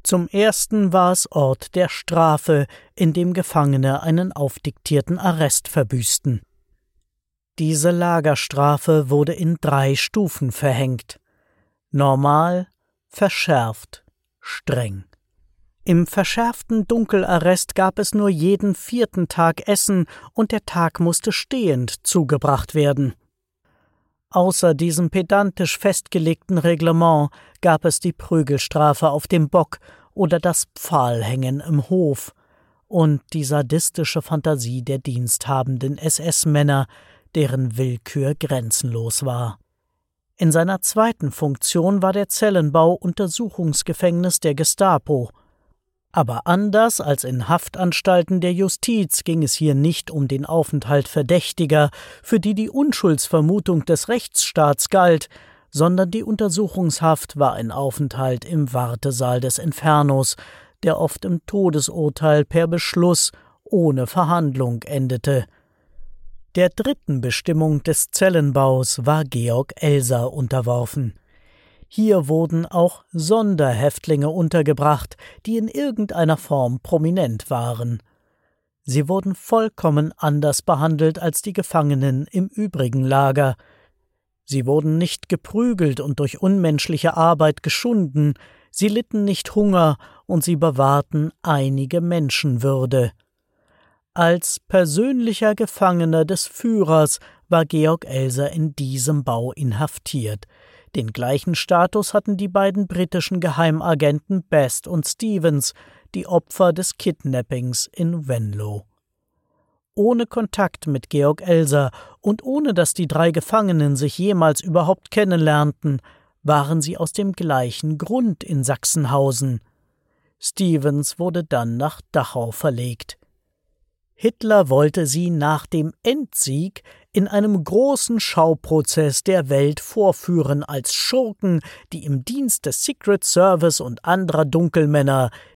Zum ersten war es Ort der Strafe, in dem Gefangene einen aufdiktierten Arrest verbüßten. Diese Lagerstrafe wurde in 3 Stufen verhängt: normal, verschärft, streng. Im verschärften Dunkelarrest gab es nur jeden 4. Tag Essen und der Tag musste stehend zugebracht werden. Außer diesem pedantisch festgelegten Reglement gab es die Prügelstrafe auf dem Bock oder das Pfahlhängen im Hof und die sadistische Fantasie der diensthabenden SS-Männer, deren Willkür grenzenlos war. In seiner zweiten Funktion war der Zellenbau Untersuchungsgefängnis der Gestapo. Aber anders als in Haftanstalten der Justiz ging es hier nicht um den Aufenthalt Verdächtiger, für die die Unschuldsvermutung des Rechtsstaats galt, sondern die Untersuchungshaft war ein Aufenthalt im Wartesaal des Infernos, der oft im Todesurteil per Beschluss ohne Verhandlung endete. Der dritten Bestimmung des Zellenbaus war Georg Elser unterworfen. Hier wurden auch Sonderhäftlinge untergebracht, die in irgendeiner Form prominent waren. Sie wurden vollkommen anders behandelt als die Gefangenen im übrigen Lager. Sie wurden nicht geprügelt und durch unmenschliche Arbeit geschunden, sie litten nicht Hunger und sie bewahrten einige Menschenwürde. Als persönlicher Gefangener des Führers war Georg Elser in diesem Bau inhaftiert. Den gleichen Status hatten die beiden britischen Geheimagenten Best und Stevens, die Opfer des Kidnappings in Venlo. Ohne Kontakt mit Georg Elser und ohne dass die 3 Gefangenen sich jemals überhaupt kennenlernten, waren sie aus dem gleichen Grund in Sachsenhausen. Stevens wurde dann nach Dachau verlegt. Hitler wollte sie nach dem Endsieg in einem großen Schauprozess der Welt vorführen als Schurken, die im Dienst des Secret Service und anderer Dunkelmänner